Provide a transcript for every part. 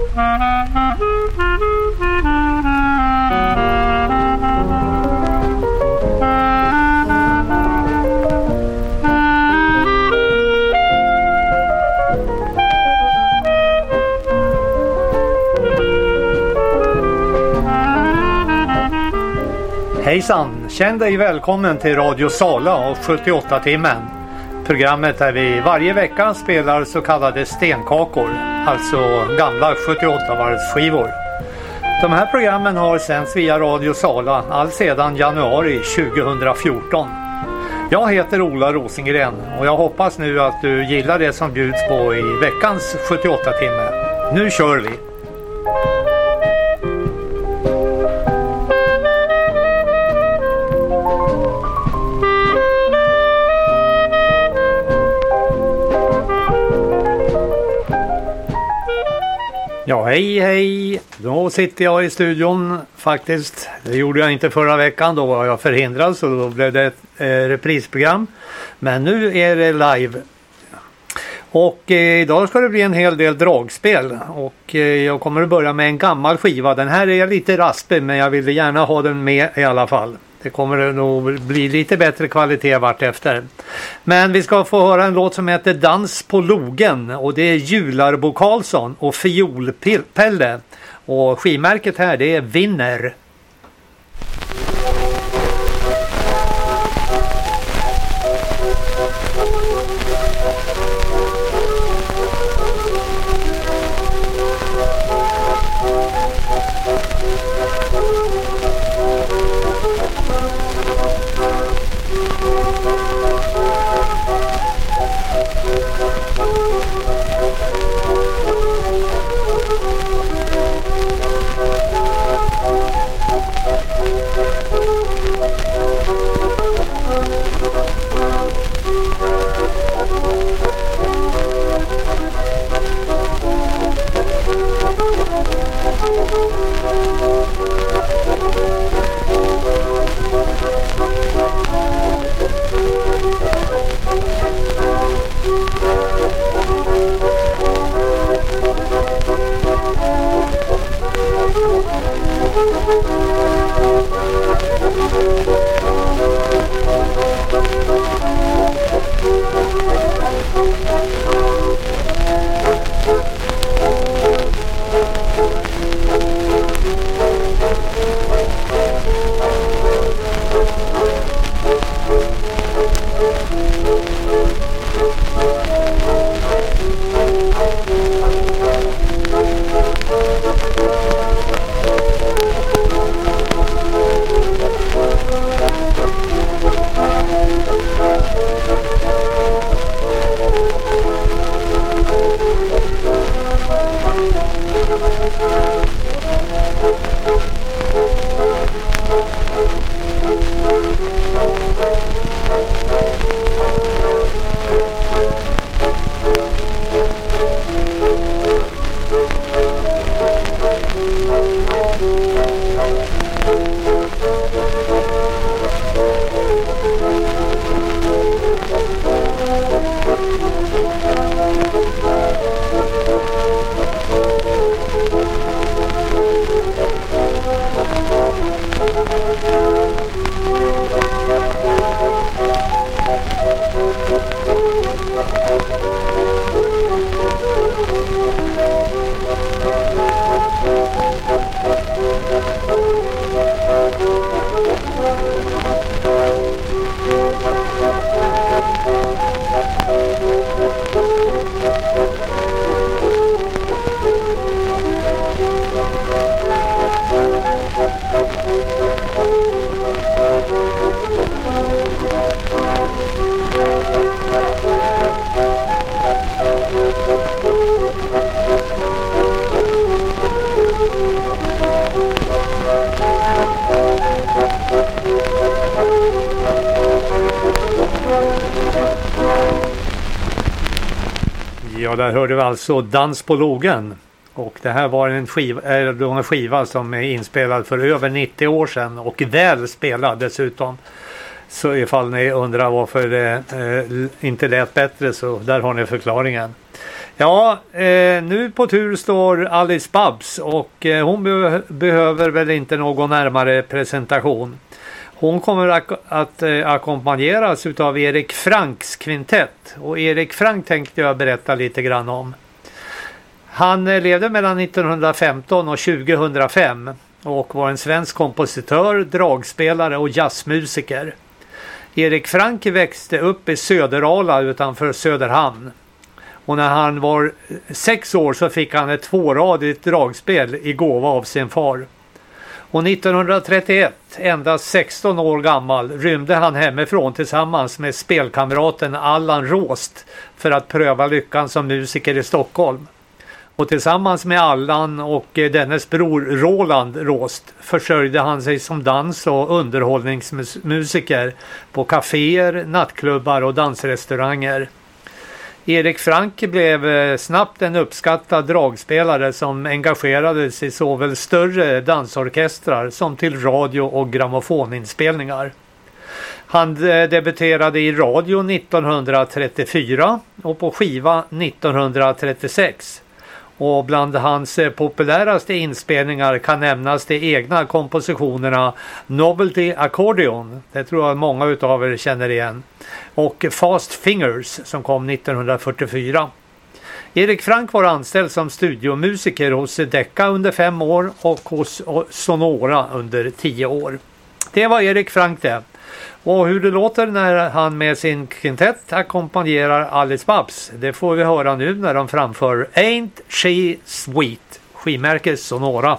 Hejsan, känn dig välkommen till Radio Sala och 78-timmen. Programmet där vi varje vecka spelar så kallade stenkakor, alltså gamla 78-varvsskivor. De här programmen har sänds via Radio Sala all sedan januari 2014. Jag heter Ola Rosengren och jag hoppas nu att du gillar det som bjuds på i veckans 78-timme. Nu kör vi! Ja, hej! Då sitter jag i studion faktiskt. Det gjorde jag inte förra veckan, då var jag förhindrad så då blev det ett reprisprogram. Men nu är det live. Och idag ska det bli en hel del dragspel. Och jag kommer att börja med en gammal skiva. Den här är lite raspig men jag ville gärna ha den med i alla fall. Det kommer nog bli lite bättre kvalitet vart efter. Men vi ska få höra en låt som heter Dans på logen. Och det är Jularbo Karlsson och Fiolpelle. Och skivmärket här det är Vinner. Ja, där hörde vi alltså Dans på logen. Och det här var en skiva som är inspelad för över 90 år sedan och väl spelad dessutom. Så ifall ni undrar varför det inte lät bättre så där har ni förklaringen. Ja, nu på tur står Alice Babs och hon behöver väl inte någon närmare presentation. Hon kommer att ackompanjeras utav Erik Franks kvintett, och Erik Frank tänkte jag berätta lite grann om. Han levde mellan 1915 och 2005 och var en svensk kompositör, dragspelare och jazzmusiker. Erik Frank växte upp i Söderala utanför Söderhamn. Och när han var 6 år så fick han ett 2-radigt dragspel i gåva av sin far. Och 1931, endast 16 år gammal, rymde han hemifrån tillsammans med spelkamraten Allan Rost för att pröva lyckan som musiker i Stockholm. Och tillsammans med Allan och dennes bror Roland Rost försörjde han sig som dans- och underhållningsmusiker på kaféer, nattklubbar och dansrestauranger. Erik Frank blev snabbt en uppskattad dragspelare som engagerades i såväl större dansorkestrar som till radio- och grammofoninspelningar. Han debuterade i radio 1934 och på skiva 1936. Och bland hans populäraste inspelningar kan nämnas de egna kompositionerna Novelty Accordion, det tror jag många utav er känner igen, och Fast Fingers som kom 1944. Erik Frank var anställd som studiomusiker hos Decca under 5 år och hos Sonora under 10 år. Det var Erik Frank det. Och hur det låter när han med sin kvintett ackompanjerar Alice Babs, det får vi höra nu när de framför Ain't She Sweet, skivmärke Sonora.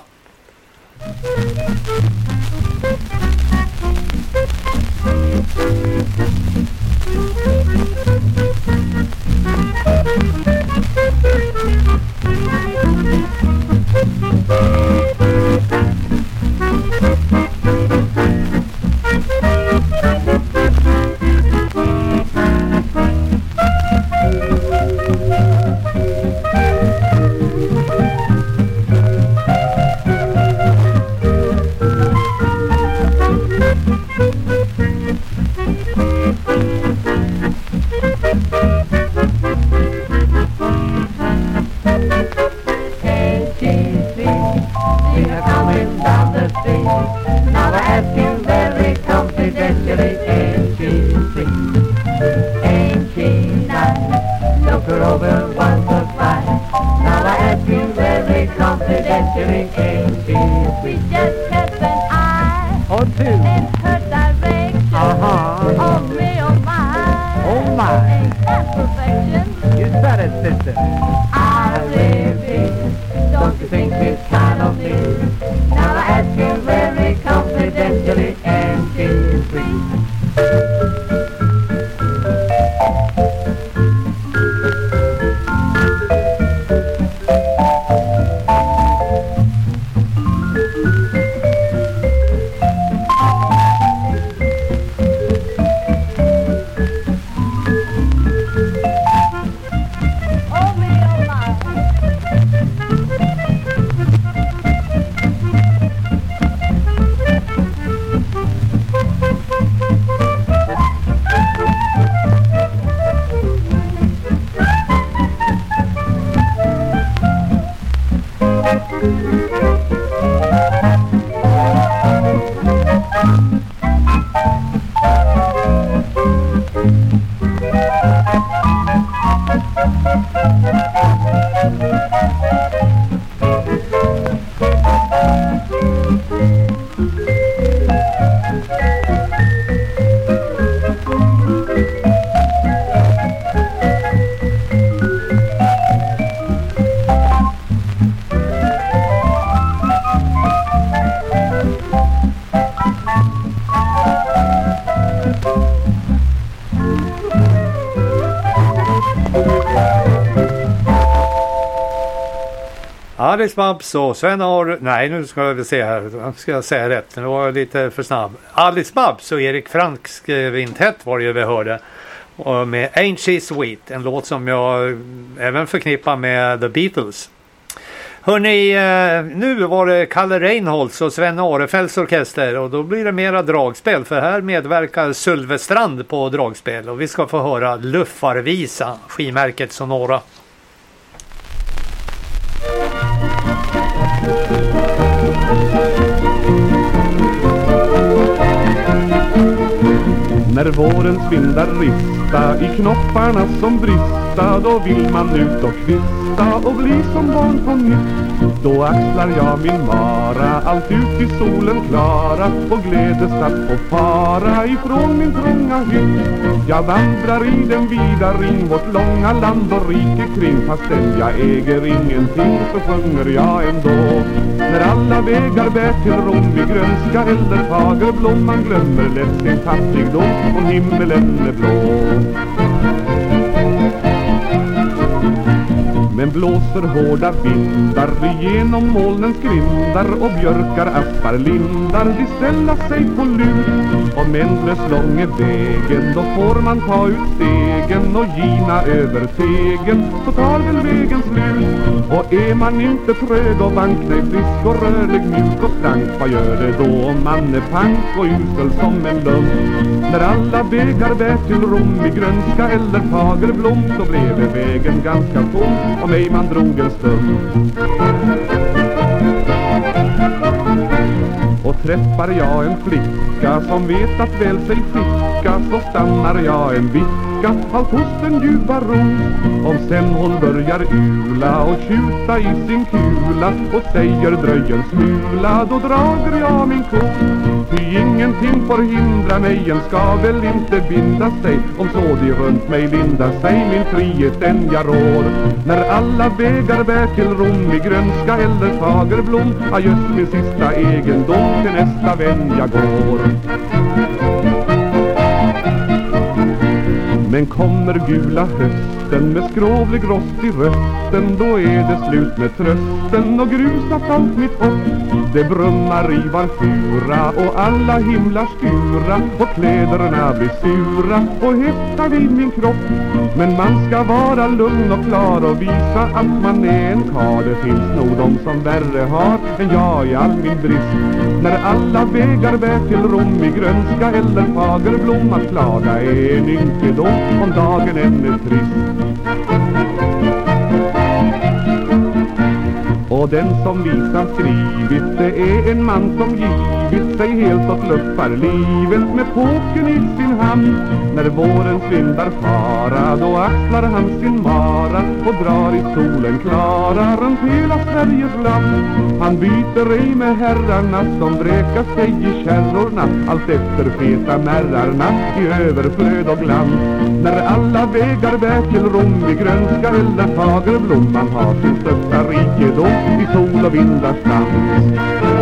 Alice Babs och Sven Ar... Nej, nu ska vi se här. Nu ska jag säga rätt. Det var lite för snabb. Alice Babs och Erik Franks kvintett var det ju vi hörde. Och med Ain't She Sweet. En låt som jag även förknippar med The Beatles. Hörrni, nu var det Kalle Reinholds och Sven Arefelds orkester. Och då blir det mera dragspel. För här medverkar Sylvestrand på dragspel. Och vi ska få höra Luffarvisa, skivmärket Sonora. När vårens vindar rista i knopparna som brista, då vill man ut och kvista och bli som barn på nytt. Då axlar jag min mara allt ut i solen klara och glädes att få fara ifrån min trånga hytt. Jag vandrar i den vida ring, vårt långa land och rike kring. Fastän jag äger ingenting så sjunger jag ändå. När alla vägar bär till Rom, i grönska eller fagerblom, man glömmer lätt sin fattigdom om himmelen är blå. Men blåser hårda vindar igenom molnens grindar och björkar, aspar, lindar, de ställa sig på lur. Om ändlös lång är vägen, då får man ta ut stegen och gina över tegen, så tar väl vägen slut. Och är man inte trög och vank, nej, frisk och rörlig, mjuk och strank, vad gör det då om man är pank och usel som en lum? När alla vägar bär till Rom, i grönska eller fagerblom, så blev vägen ganska tom om ej man drog en stund. Och träffar jag en flicka som vet att väl sig skicka, så stannar jag en vicka, allt hos den ljuva ro. Om sen hon börjar ula och tjuta i sin kula och säger dröj en smula, då drager jag min ko. Ty ingenting får hindra mig, en ska väl inte binda sig, om så de runt mig linda sig, min frihet den jag rår. När alla vägar bär till Rom, i grönska eller fagerblom, adjöss min sista egendom, till nästa vän jag går. Men kommer gula hösten med skrovlig rost i rösten, då är det slut med trösten och grusat allt mitt hopp. Det brummar i var fura och alla himlar skura och kläderna blir sura och hetta vid min kropp. Men man ska vara lugn och klar och visa att man är en karl. Det finns nog de som värre har än jag i all min brist. När alla vägar bär till Rom, i grönska eller fagerblom, att klaga är en ynkedom om dagen än är trist. Och den som visan skrivit, det är en man som givit sig helt och luppar livet med påken i sin hand. När vårens vindar fara, då axlar han sin mara och drar i solen klara runt hela Sveriges land. Han byter ej med herrarna som bräkar sig i kärrorna, allt efter feta märrarna i överflöd och glans. När alla vägar bär till Rom, i grönska eller fagerblom, man har sin största rikedom i sol och vindars dans.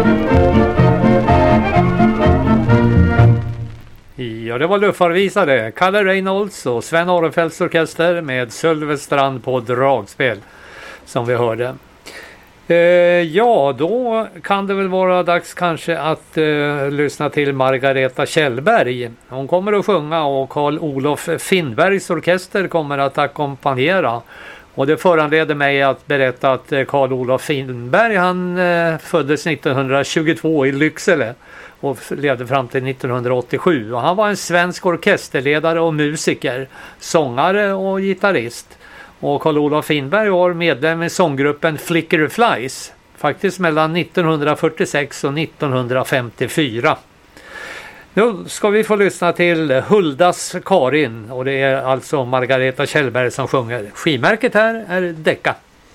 Ja, det var luffarvisare Kalle Reynolds och Sven Arenfeldts orkester med Sölvestrand på dragspel som vi hörde. Ja, då kan det väl vara dags kanske att lyssna till Margareta Kjellberg. Hon kommer att sjunga och Carl-Olof Finnbergs orkester kommer att ackompanjera. Och det föranleder mig att berätta att Carl-Olof Finnberg, han föddes 1922 i Lycksele och levde fram till 1987. Och han var en svensk orkesterledare och musiker, sångare och gitarrist. Och Carl-Olof Finnberg var medlem i sånggruppen Flicker Flies, faktiskt mellan 1946 och 1954. Nu ska vi få lyssna till Huldas Karin, och det är alltså Margareta Kjellberg som sjunger. Skivmärket här är Decca.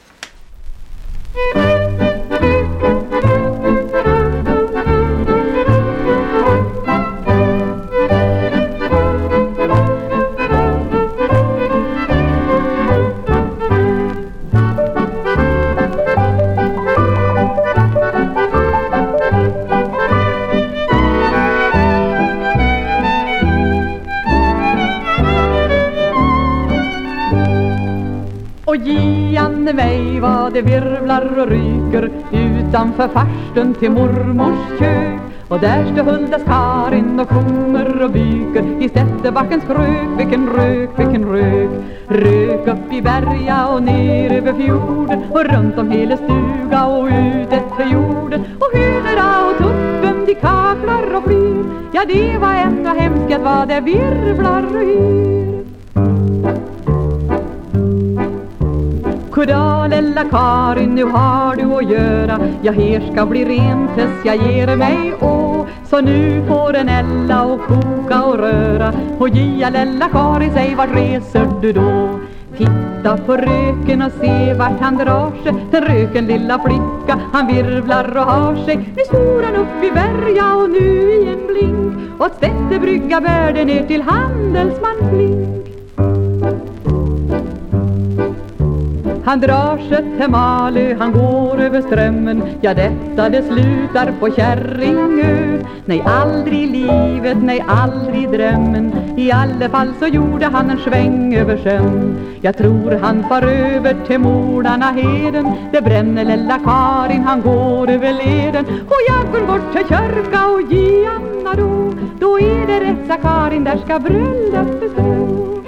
Och Janne mig vad det virvlar och ryker utanför farstun till mormors kök. Och där står Huldas Karin och sjunger och byker i Stätterbackens krök. Vilken rök, vilken rök. Rök upp i berga och ner över fjorden och runt om hela stuga och ut efter jorden. Och hönorna och tuppen de kaklar och flyr. Ja, det var ännu hemskt vad det virvlar och yr. Goddag lilla Karin, nu har du att göra. Ja, här ska bli rent tills jag ger mig å. Så nu får en Ella och ko koka och röra. Och gia lilla Karin, säg vart reser du då? Titta på röken och se vart han drar sig. Den röken lilla flicka, han virvlar och har sig. Nu står han upp i Berga och nu i en blink. Åt Stättebrygga bär det ner till handelsman Flink. Han drar sig till Malö, han går över strömmen. Ja, detta det slutar på Kärringö. Nej, aldrig i livet, nej, aldrig i drömmen. I alla fall så gjorde han en sväng över sjön. Jag tror han far över till Mordarna heden. Det bränner lilla Karin, han går över leden. Och jag går bort till kyrka och ge Anna då. Då är det rätt, sa Karin, där ska bröllopet stå.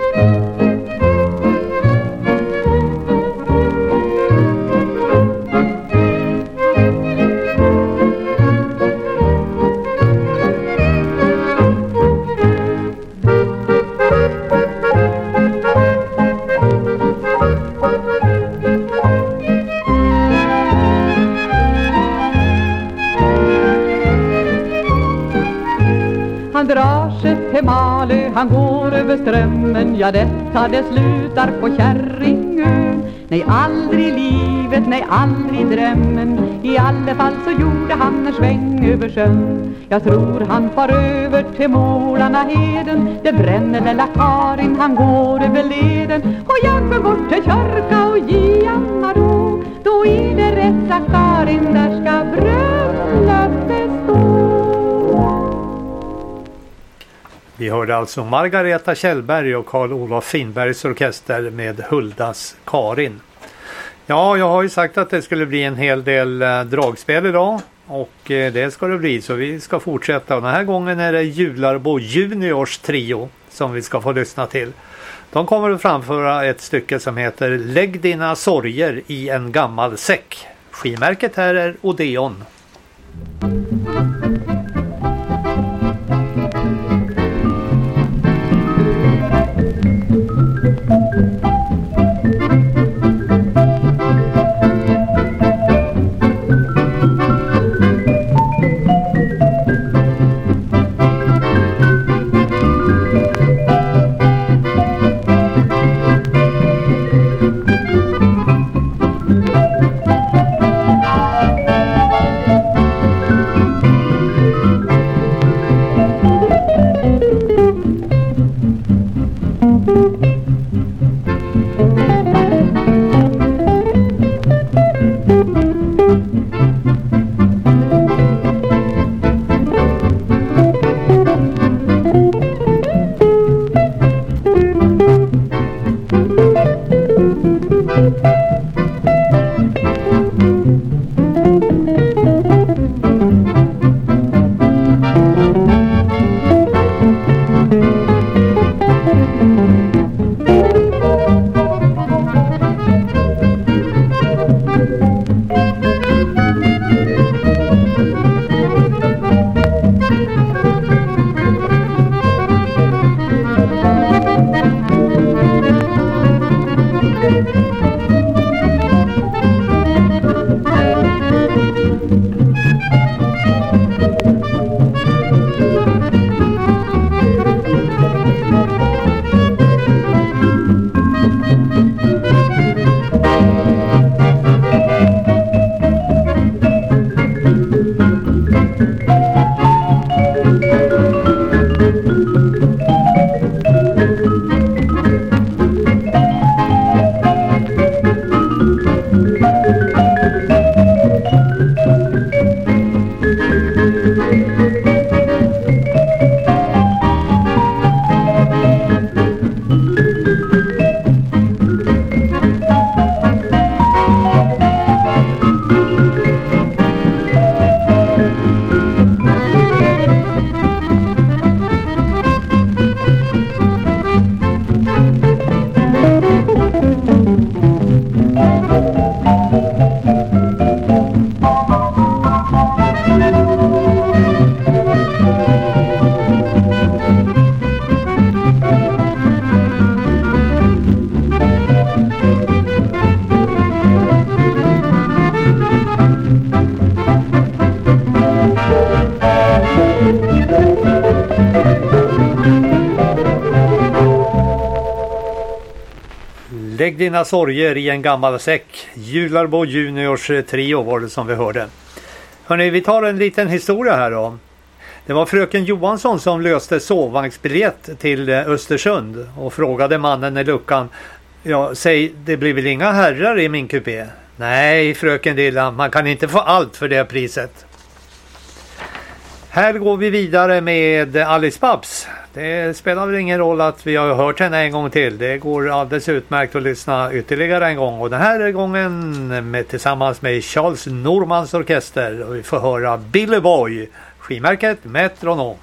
Han drar sig till Malö, han går över strömmen. Ja, detta det slutar på Kärringö. Nej, aldrig i livet, nej, aldrig i drömmen. I alla fall så gjorde han en sväng över sjön. Jag tror han far över till Målarna heden. Det bränner lilla Karin, han går över leden. Och jag går bort till kyrka och ge Anna då. Då är det rätt, sa Karin, där ska bröllopet stå. Vi hörde alltså Margareta Kjellberg och Carl-Olof Finnbergs orkester med Huldas Karin. Ja, jag har ju sagt att det skulle bli en hel del dragspel idag. Och det ska det bli, så vi ska fortsätta. Och den här gången är det Jularbo Juniors trio som vi ska få lyssna till. De kommer att framföra ett stycke som heter Lägg dina sorger i en gammal säck. Skimärket här är Odeon. Lägg dina sorger i en gammal säck. Jularbo Juniors trio var det som vi hörde. Hörrni, vi tar en liten historia här då. Det var fröken Johansson som löste sovvagnsbiljett till Östersund och frågade mannen i luckan: ja, säg, det blir väl inga herrar i min kupé? Nej, fröken lilla, man kan inte få allt för det priset. Här går vi vidare med Alice Babs. Det spelar väl ingen roll att vi har hört henne en gång till. Det går alldeles utmärkt att lyssna ytterligare en gång. Och den här gången tillsammans med Charles Normans orkester. Och vi får höra Billy Boy, skivmärket Metronom.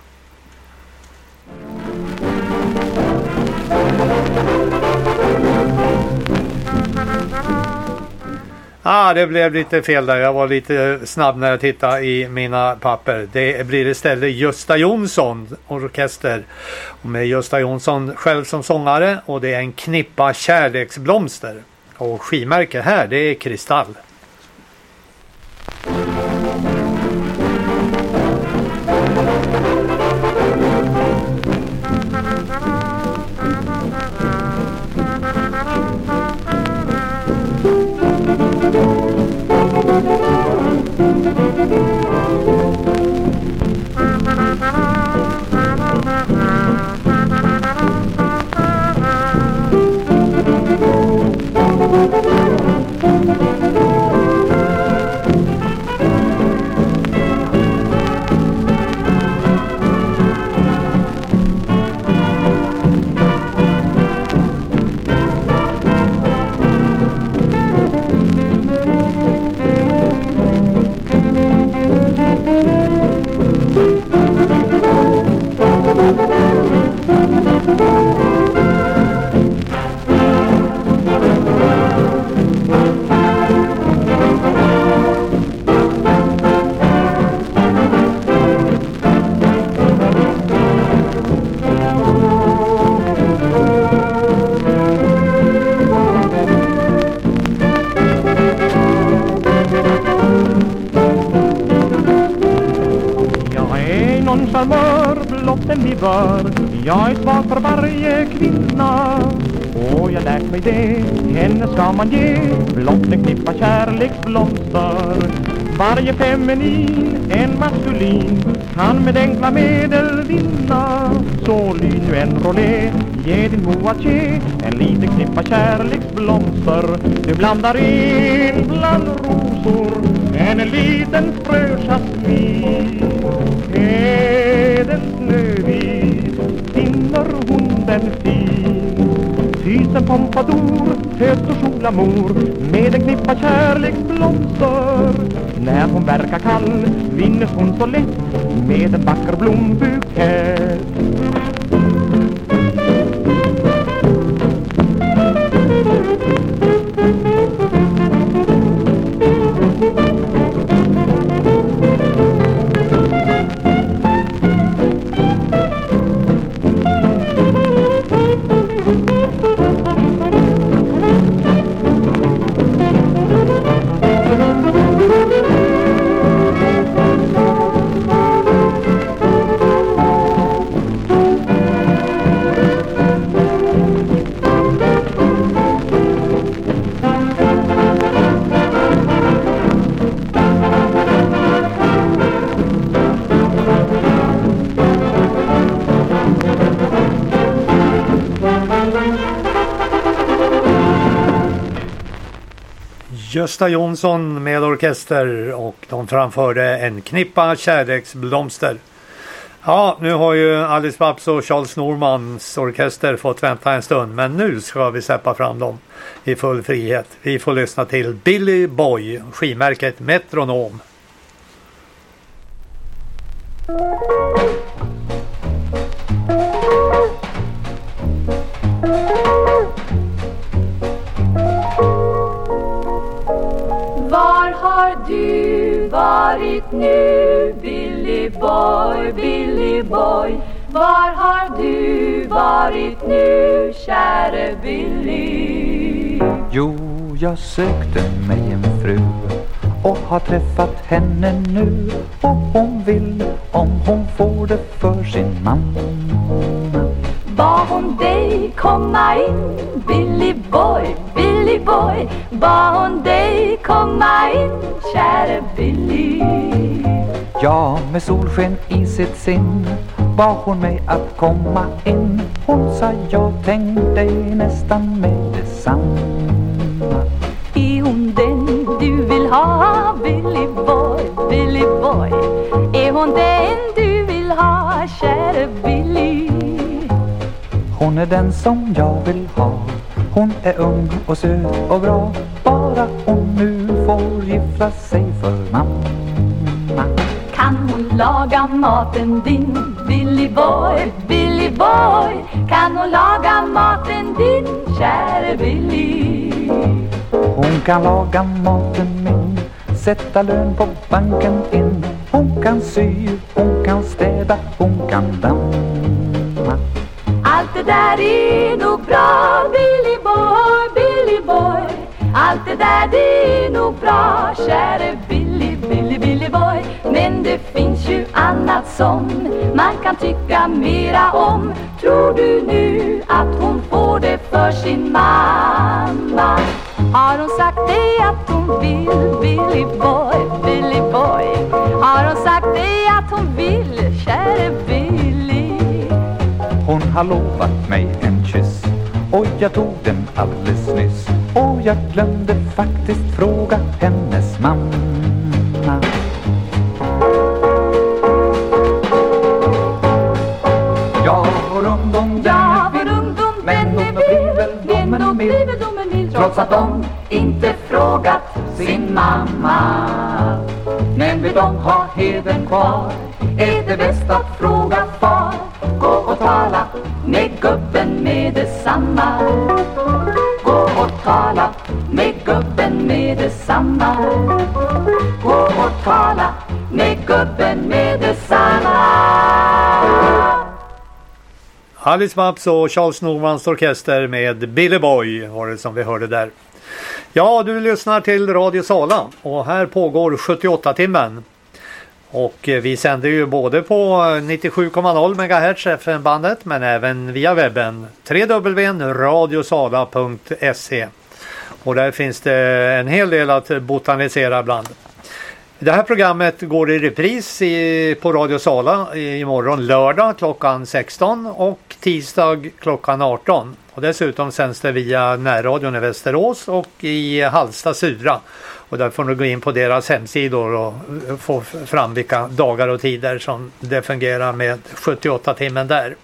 Det blev lite fel där. Jag var lite snabb när jag tittade i mina papper. Det blir istället Gösta Jonsson orkester. Och med Gösta Jonsson själv som sångare. Och det är en knippa kärleksblomster. Och skivmärke här, det är Kristall. Jag är svag för varje kvinna och jag lärt mig det. Henne ska man ge blott en knippa kärleksblomster. Varje feminin, en maskulin, kan med enkla medel vinna. Så lyd nu en rolé, ge din moatje en liten knippa kärleksblomster. Du blandar in bland rosor en liten fröjasmin. Är den snövit, finner hon den fin. Tysen pompadour, föds och solamor med en knippa kärleksblomster. När hon verkar kall vinner hon så lätt med en vacker blombukett. Gösta Jonsson med orkester och de framförde en knippa kärleksblomster. Ja, nu har ju Alice Babs och Charles Normans orkester fått vänta en stund, men nu ska vi släppa fram dem i full frihet. Vi får lyssna till Billy Boy, skivmärket Metronom. Var har du varit nu, Billy Boy, Billy Boy? Var har du varit nu, käre Billy? Jo, jag sökte mig en fru och har träffat henne nu. Och hon vill, om hon får det för sin man. bad hon dig komma in. Billy boy, Billy boy, bad hon dig komma in, käre Billy. Ja, med solsken i sitt sinn bad hon mig att komma in. Hon sa jag tänkte dig nästan med detsamma. Är hon den du vill ha, Billy boy, Billy boy? Är hon den du vill ha, käre Billy? Hon är den som jag vill ha. Hon är ung och söt och bra. Bara hon nu får gifta sig för mamma. Kan hon laga maten din, Billy boy, Billy boy? Kan hon laga maten din, käre Billy? Hon kan laga maten min, sätta lön på banken in. Hon kan sy, hon kan städa, hon kan damma. Allt det där är nog bra, Billy boy, Billy boy. Allt det där det är nog bra, käre Billy, Billy, Billy boy. Men det finns ju annat som man kan tycka mera om. Tror du nu att hon får det för sin mamma? Har hon sagt dig att hon vill, Billy boy, Billy boy? Har hon sagt dig att hon vill, käre Billy? Hon har lovat mig en kyss och jag tog den alldeles nyss. Och jag glömde faktiskt fråga hennes mamma. Jag var ungdom, men hon blir väl domen mild, trots att de inte frågat sin mamma. Men vill de ha heden kvar, är det bäst att fråga far. Gå och tala med gubben med detsamma. Gå och tala med gubben med detsamma. Gå och tala med gubben med detsamma. Alice Babs och Charles Normans orkester med Billy Boy var det som vi hörde där. Ja, du lyssnar till Radio Sala och här pågår 78-timmen. Och vi sänder ju både på 97,0 MHz FM-bandet men även via webben www.radiosala.se. Och där finns det en hel del att botanisera bland. Det här programmet går i repris på Radio Sala imorgon lördag klockan 16 och tisdag klockan 18. Och dessutom sänds det via närradion i Västerås och i Halsta Sura. Och där får du gå in på deras hemsidor och få fram vilka dagar och tider som det fungerar med 78-timmen där.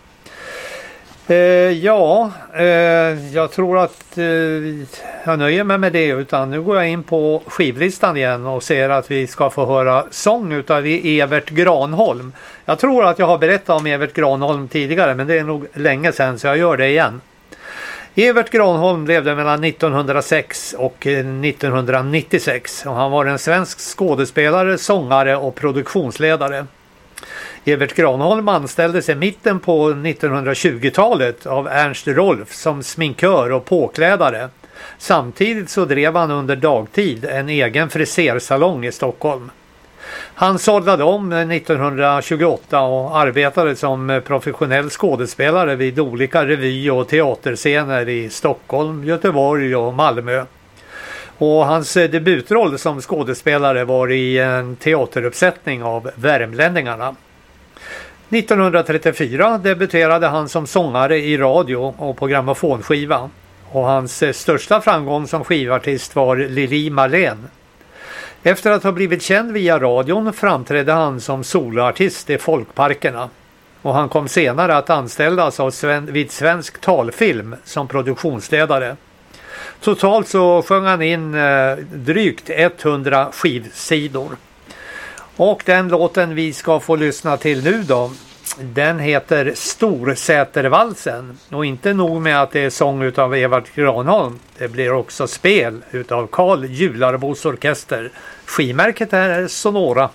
Jag tror att jag nöjer mig med det, utan nu går jag in på skivlistan igen och ser att vi ska få höra sång utav Evert Granholm. Jag tror att jag har berättat om Evert Granholm tidigare, men det är nog länge sedan så jag gör det igen. Evert Granholm levde mellan 1906 och 1996 och han var en svensk skådespelare, sångare och produktionsledare. Evert Granholm anställdes i mitten på 1920-talet av Ernst Rolf som sminkör och påklädare. Samtidigt så drev han under dagtid en egen frisersalong i Stockholm. Han sållade om 1928 och arbetade som professionell skådespelare vid olika revy- och teaterscener i Stockholm, Göteborg och Malmö. Och hans debutroll som skådespelare var i en teateruppsättning av Värmlänningarna. 1934 debuterade han som sångare i radio och på grammofonskiva. Och hans största framgång som skivartist var Lili Marlene. Efter att ha blivit känd via radion framträdde han som soloartist i folkparkerna. Och han kom senare att anställas vid Svensk Talfilm som produktionsledare. Totalt så sjöng han in drygt 100 skivsidor. Och den låten vi ska få lyssna till nu då, den heter Storsätervalsen. Och inte nog med att det är sång utav Evert Granholm, det blir också spel utav Carl Jularbos orkester. Skimärket är Sonora.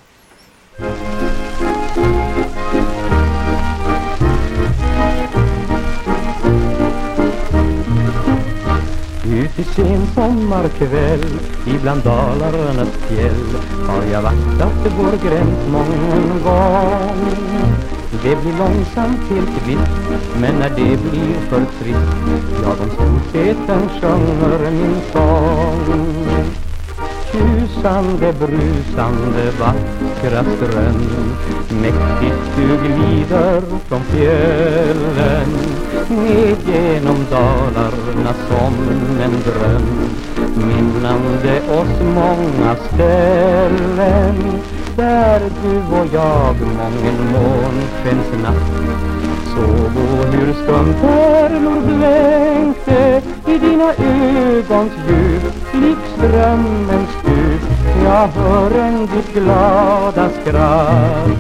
Ut i sen sommarkväll ibland Dalarnas fjäll har jag vaktat vår gräns mången gång. Det blir långsamt helt vitt, men när det blir för trist, ja, de storheten sjunger min sång. Tjusande, brusande, vackra ström, mäktigt du glider från fjällen, ned genom dalarna som en dröm, minnande oss många ställen, där du och jag mången månskens natt såg hur skumperlor blänkte i dina ögons djup, lik strömmens stup. Jag hör en ditt glada skratt.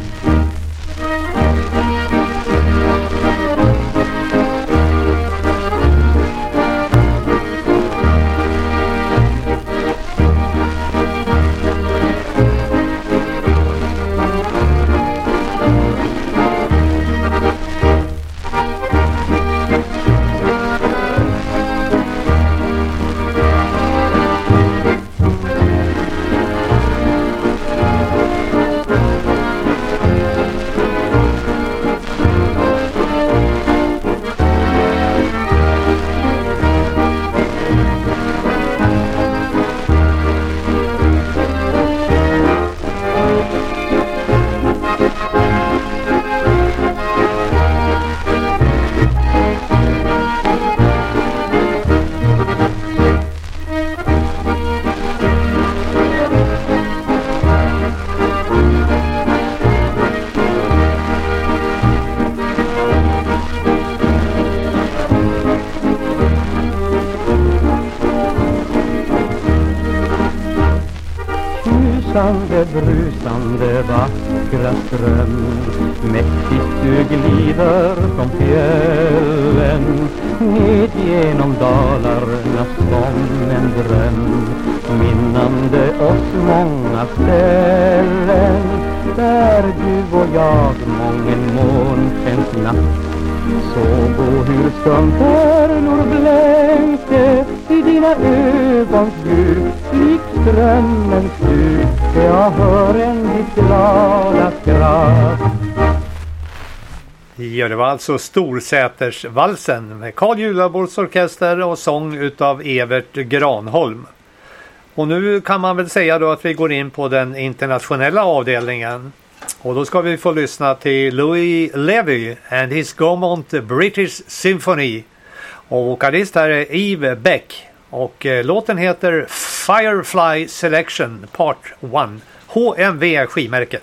Brusande, vackra ström, mäktigt du glider från fjällen, ned genom dalarna som en dröm, minnande oss många ställen, där du och jag mången månskens natt såg hur skumperlor blänkte i dina ögons djup, lik strömmens djup. Jag hör en ditt glada skratt. Ja, det var alltså Storsätersvalsen med Carl Jularborgs orkester och sång utav Evert Granholm. Och nu kan man väl säga då att vi går in på den internationella avdelningen. Och då ska vi få lyssna till Louis Levy and his Gaumont British Symphony. Och vokalist här är Yves Beck. Och låten heter Firefly Selection Part 1. HMV skivmärket.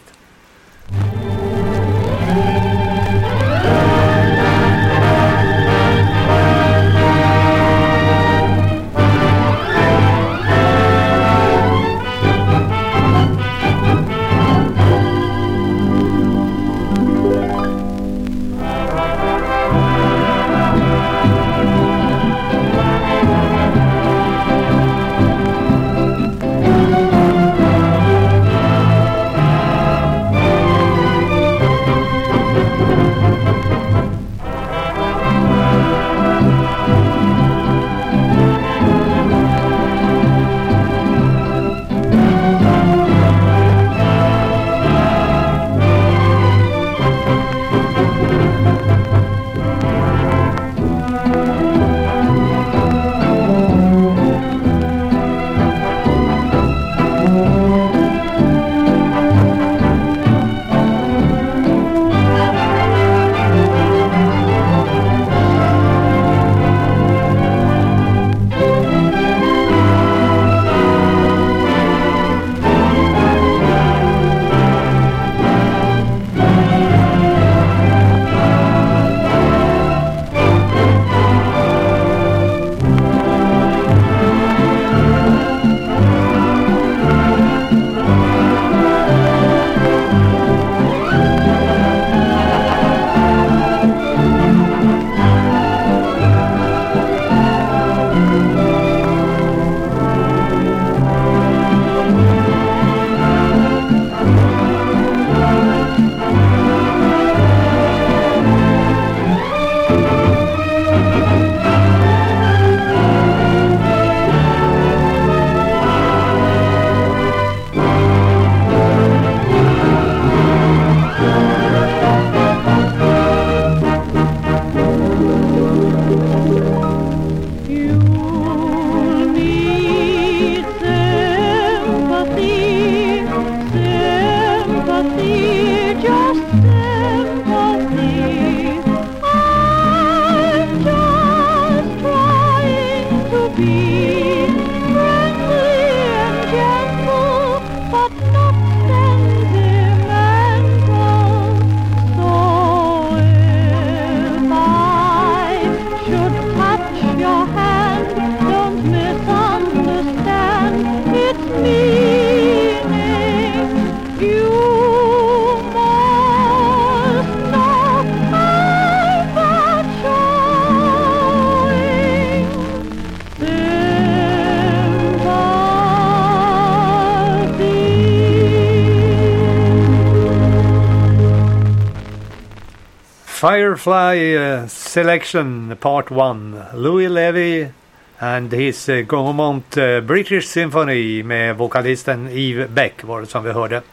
Firefly Selection Part 1. Louis Levy and his Gaumont British Symphony med vokalisten Yves Beck var det som vi hörde.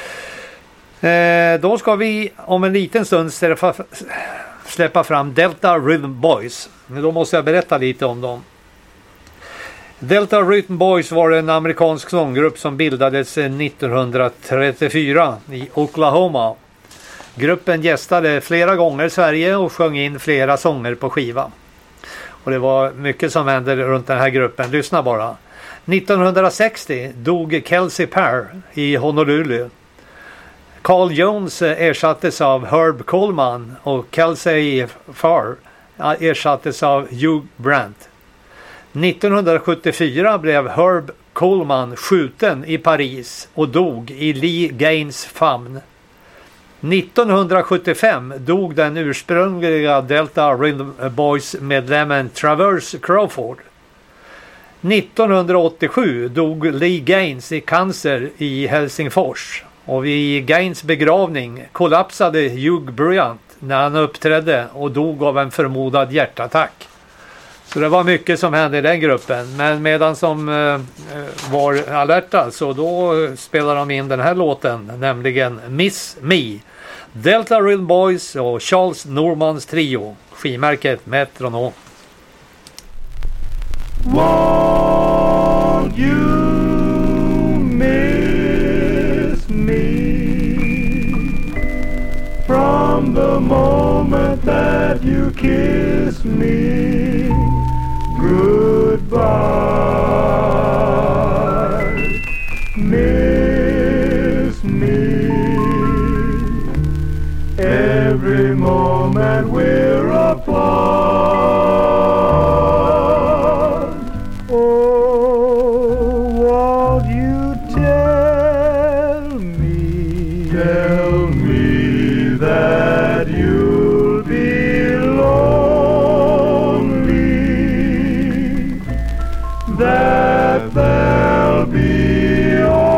Då ska vi om en liten stund släppa fram Delta Rhythm Boys. Då måste jag berätta lite om dem. Delta Rhythm Boys var en amerikansk sånggrupp som bildades 1934 i Oklahoma. Gruppen gästade flera gånger Sverige och sjöng in flera sånger på skiva. Och det var mycket som hände runt den här gruppen. Lyssna bara. 1960 dog Kelsey Parr i Honolulu. Carl Jones ersattes av Herb Coleman och Kelsey Farr ersattes av Hugh Brandt. 1974 blev Herb Coleman skjuten i Paris och dog i Lee Gaines famn. 1975 dog den ursprungliga Delta Rhythm Boys medlemmen Traverse Crawford. 1987 dog Lee Gaines i cancer i Helsingfors. Och vid Gaines begravning kollapsade Hugh Brandt när han uppträdde och dog av en förmodad hjärtattack. Så det var mycket som hände i den gruppen. Men medan som var alerta så då spelade de in den här låten, nämligen Miss Me. Delta Rhythm Boys och Charles Normans trio, skivmärket Metronom. Won't you miss me from the moment that you kiss me goodbye? Miss me every moment we're apart. Oh, won't you tell me that you'll be lonely, that there'll be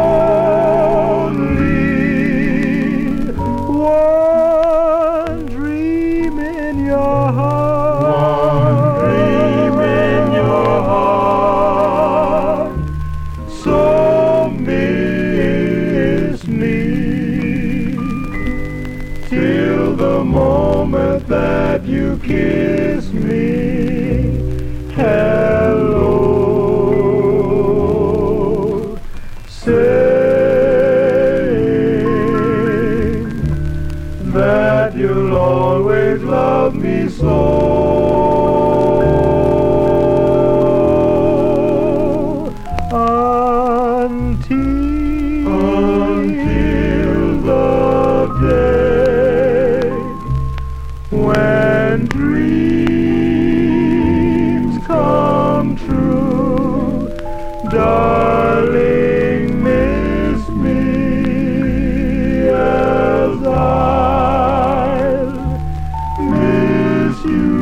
only one dream in your heart, so miss me till the moment that you kiss me. Hello, saying that you'll always love me so. Until the day when dreams come true, darling, miss me as I'll miss you.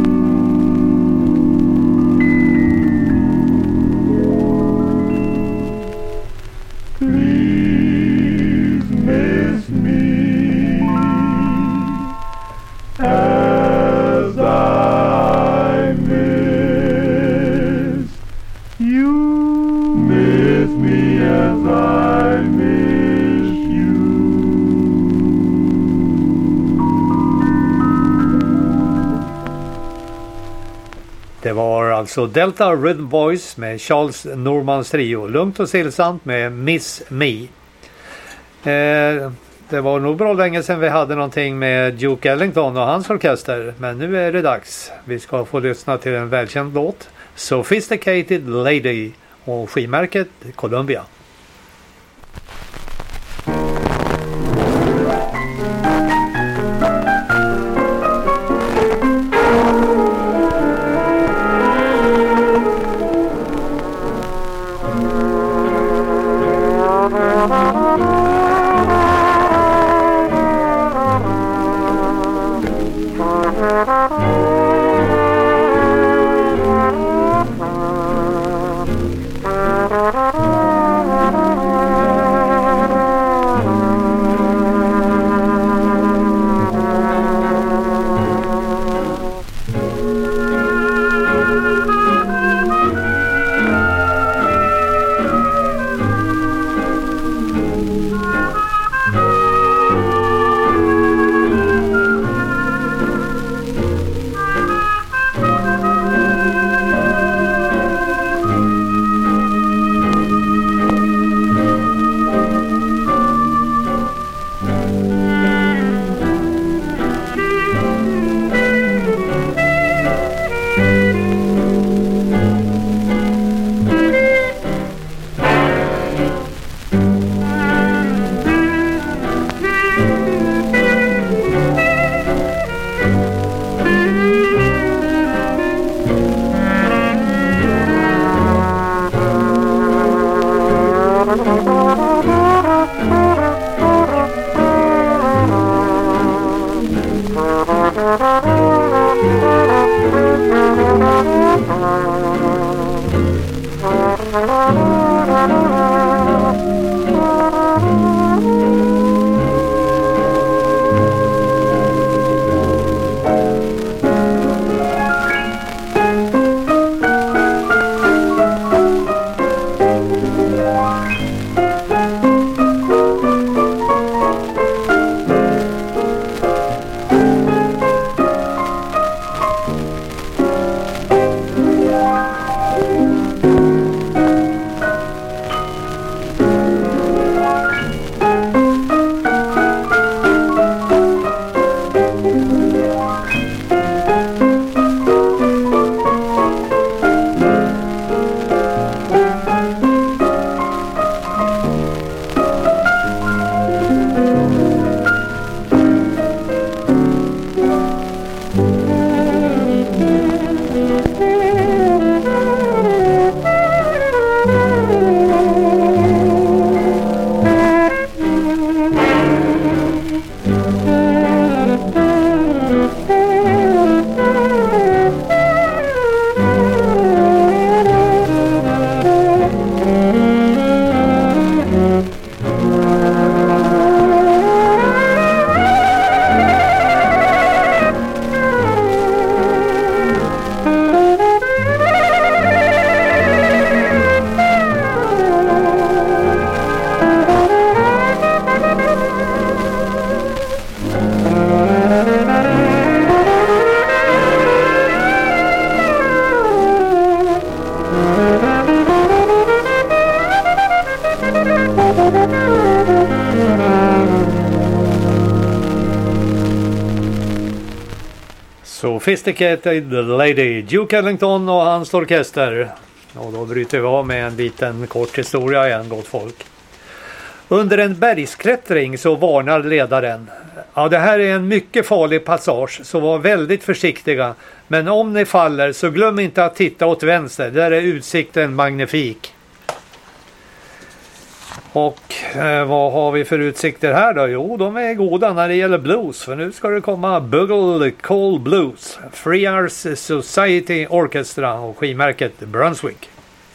Please miss me as I miss you. Miss me as I miss you. Det var alltså Delta Rhythm Boys med Charles Normans trio. Lugnt och stillsamt med Miss Me. Det var nog bra länge sedan vi hade någonting med Duke Ellington och hans orkester. Men nu är det dags. Vi ska få lyssna till en välkänd låt. Sophisticated Lady och skivmärket Columbia. Sophisticated Lady, Duke Ellington och hans orkester. Och då bryter vi av med en liten kort historia igen, gott folk. Under en bergsklättring så varnar ledaren. Ja, det här är en mycket farlig passage, så var väldigt försiktiga. Men om ni faller så glöm inte att titta åt vänster, där är utsikten magnifik. Och vad har vi för utsikter här då? Jo, de är goda när det gäller blues. För nu ska det komma Bugle Call Blues, Free Arts Society Orchestra och skivmärket Brunswick.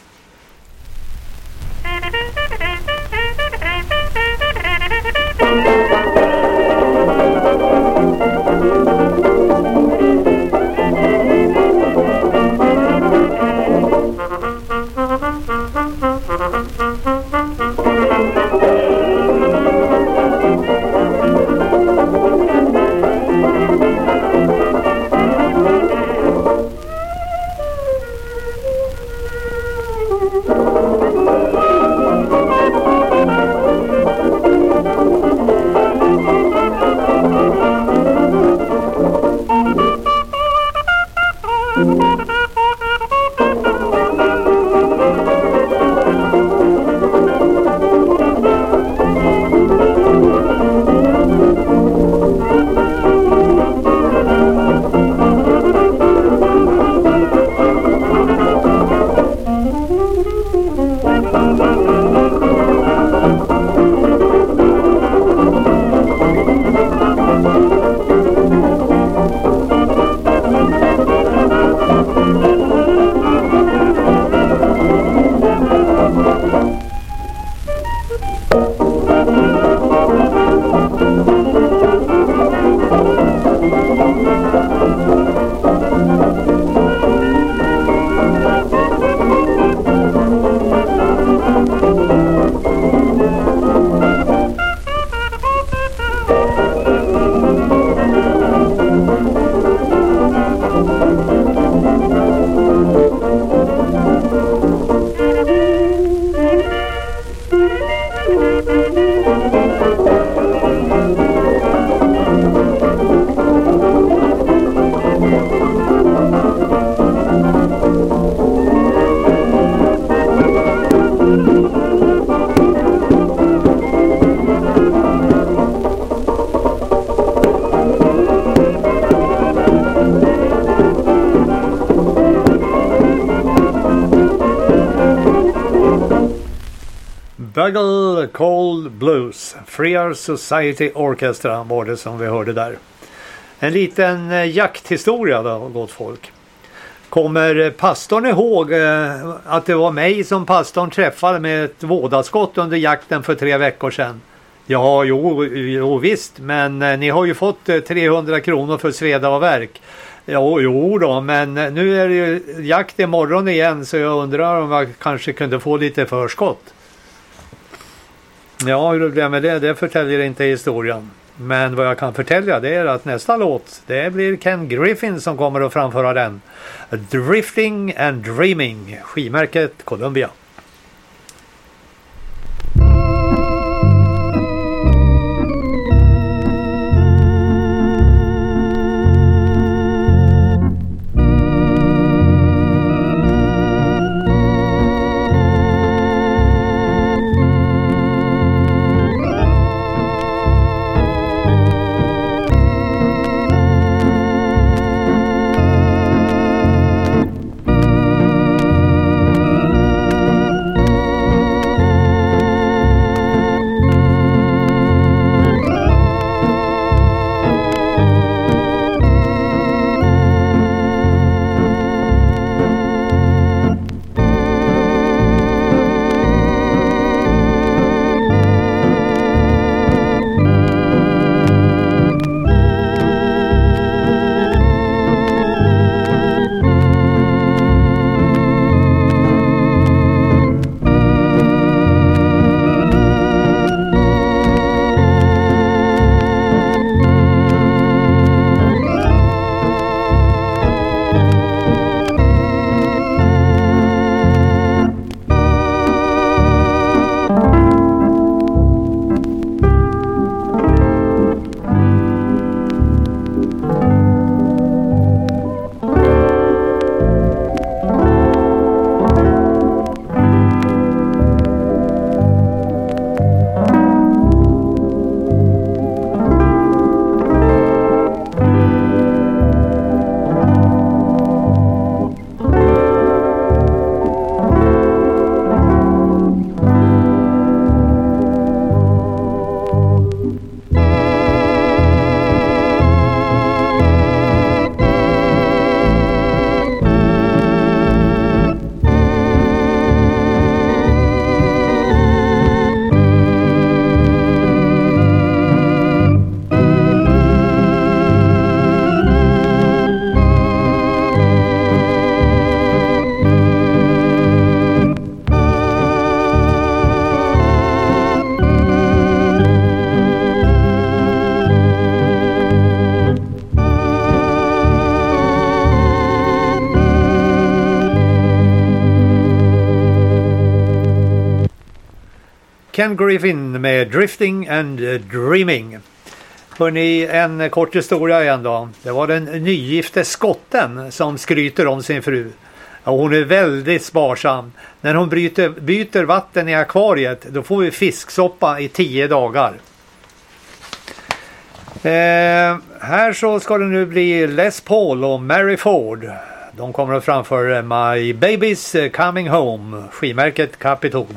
Bugle Call Blues, Free Arts Society Orchestra var det som vi hörde där. En liten jakthistoria då, gott folk. Kommer pastorn ihåg att det var mig som pastorn träffade med ett vådaskott under jakten för 3 veckor sedan? Ja, jo visst, men ni har ju fått 300 kronor för sveda och verk. Jo då, men nu är det ju jakt imorgon igen, så jag undrar om jag kanske kunde få lite förskott. Ja, hur det blev med det förtäljer inte historien. Men vad jag kan förtälja det är att nästa låt, det blir Ken Griffin som kommer att framföra den. Drifting and Dreaming, skivmärket Columbia. Ken Griffin med Drifting and Dreaming. Hörrni, en kort historia igen då. Det var den nygifte skotten som skryter om sin fru. Ja, hon är väldigt sparsam. När hon byter vatten i akvariet, då får vi fisksoppa i 10 dagar. Här så ska det nu bli Les Paul och Mary Ford. De kommer att framföra My Baby's Coming Home, skivmärket Capitol.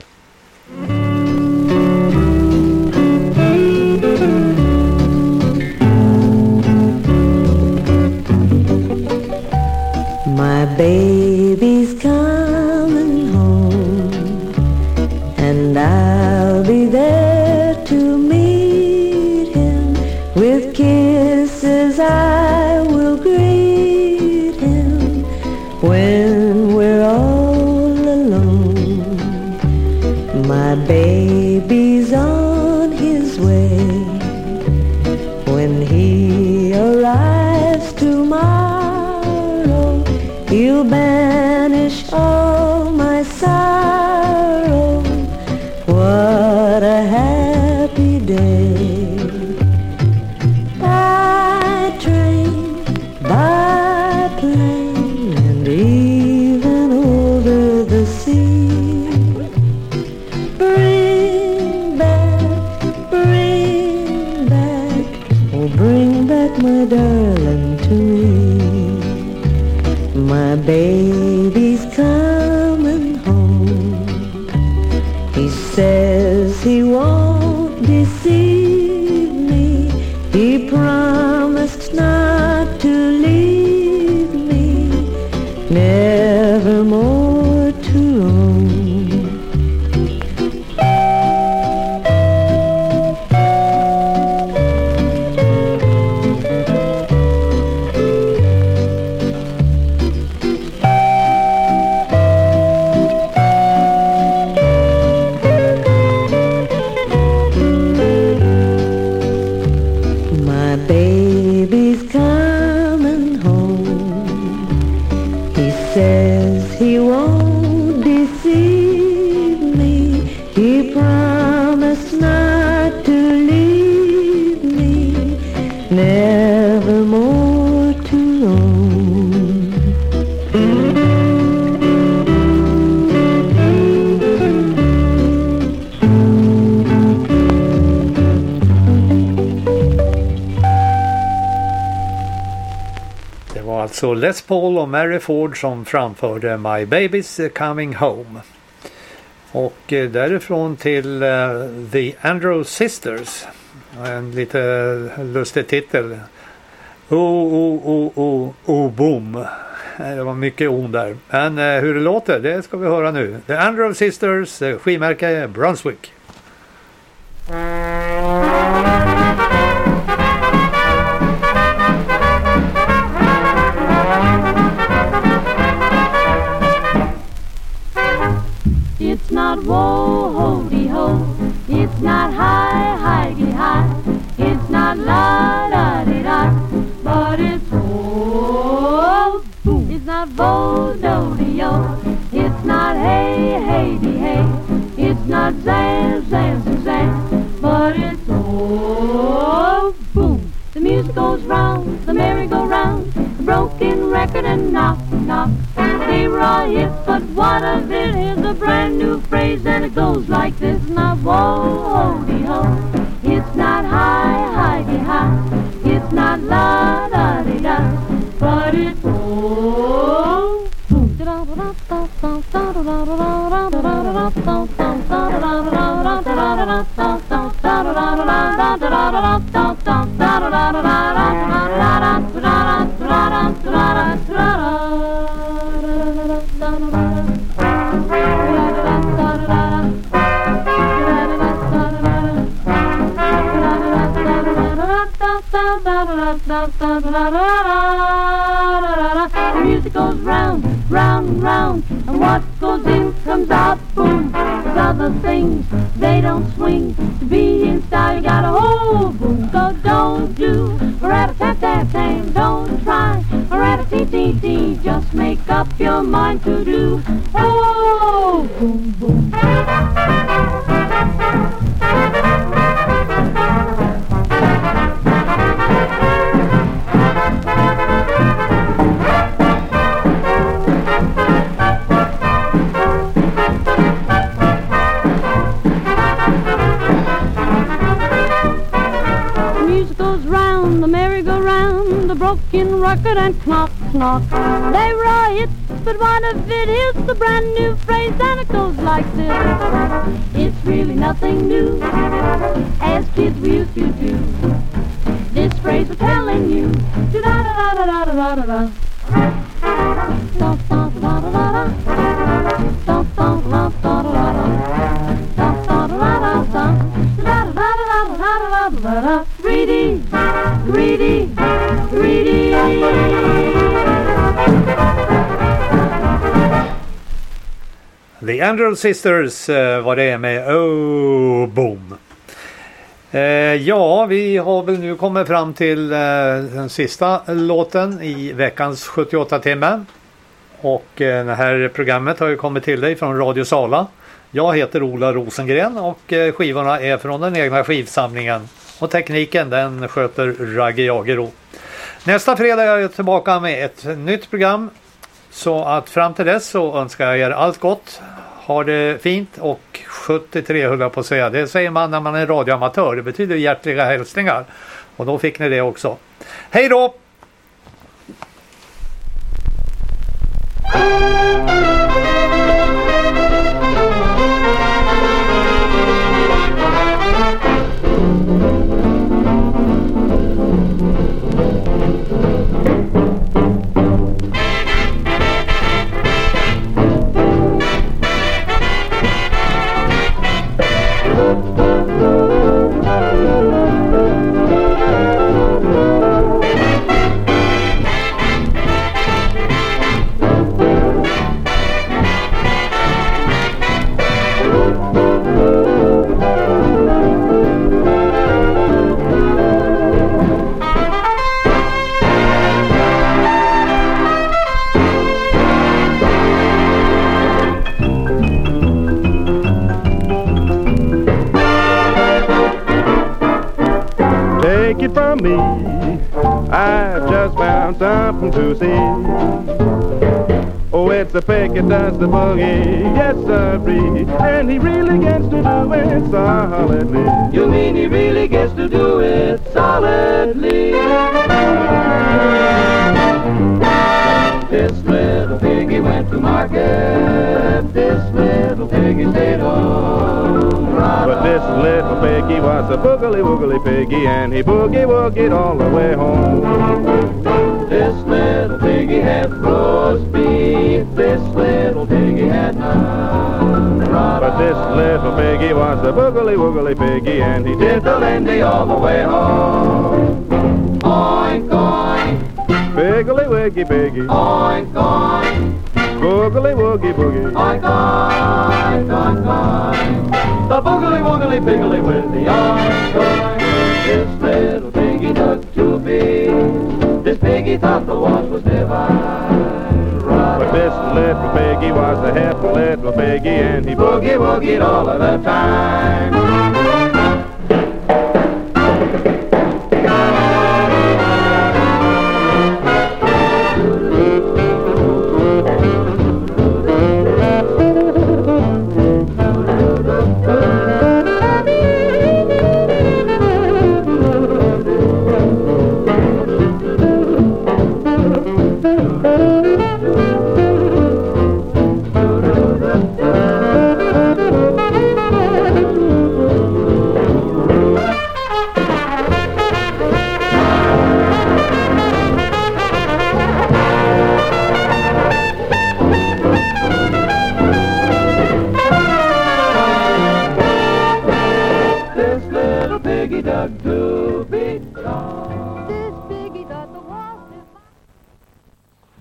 My baby's coming home, and I'll be there to meet him. With kisses I will greet him when we're all alone. My baby's on his way. When he arrives tomorrow, he'll banish all my sorrow. What a happy day. By train, by plane, and even over the sea. Bring back, oh bring back my darling to me. My baby's coming home. He says he won't deceive me. He promised not to leave me, never more to roam. Så Les Paul och Mary Ford som framförde My Baby's Coming Home. Och därifrån till The Andrews Sisters. En lite lustig titel. Boom. Det var mycket ord där. Men hur det låter, det ska vi höra nu. The Andrews Sisters, skivmärke Brunswick. It's not whoa-ho-dee-ho, it's not high-hi-dee-hi, it's not la-da-dee-da, but it's oh-boom. It's not vo-do-dee-o, it's not hey-hey-dee-hey, it's not zam-zam-zam, but it's oh-boom. The music goes round, the merry-go-round, the broken record and knock-knock. They were all hits, but what of it? Here's a brand new phrase and it goes like this. Not whoa-ho-dee-ho, it's not high-hi-dee-hi, it's not la-da-dee-da, but it's oh-boom. The music goes round, round, round, and what goes in comes out, boom. There's other things, they don't swing. To be in style, you gotta hold, boom. So don't do rat-a-tat-tat-tang, don't try rat-a-tee-tee-tee. Just make up your mind to do, oh, boom, boom. the broken record and knock, knock. They riot, but one of it is the brand new phrase, and it goes like this. It's really nothing new, as kids we used to do. This phrase we're telling you. Da-da-da-da-da-da-da-da. Greedy, greedy, greedy. The Andrew Sisters var det med Oh Boom. Ja, vi har väl nu kommit fram till den sista låten i veckans 78 timme. Och det här programmet har ju kommit till dig från Radio Sala. Jag heter Ola Rosengren och skivorna är från den egna skivsamlingen. Och tekniken den sköter Ragge Jagero. Nästa fredag är jag tillbaka med ett nytt program. Så att fram till dess så önskar jag er allt gott. Ha det fint och 73 höll jag på att säga. Det säger man när man är radioamatör. Det betyder hjärtliga hälsningar. Och då fick ni det också. Hej då! Take it from me, I've just found something to see. Oh, it's a pig that does the boogie, yes sir, free. And he really gets to do it solidly. You mean he really gets to do it solidly? This little piggy went to market. This little piggy stayed home. But this little piggy was a boogly-woogly piggy, and he boogie-woogied all the way home. This little piggy had roast beef. This little piggy had none. But this little piggy was a boogly-woogly piggy, and he did the lindy all the way home. Oink, oink. Piggly-wiggy piggy. Oink, oink. Boogly-woogie boogie. Oink, oink, oink, oink. The boogly-woogly piggly with the oink, oink. This little piggy looked too big. This piggy thought the wash was divine. But this little piggy was a hip little piggy, and he boogie-woogied all of the time.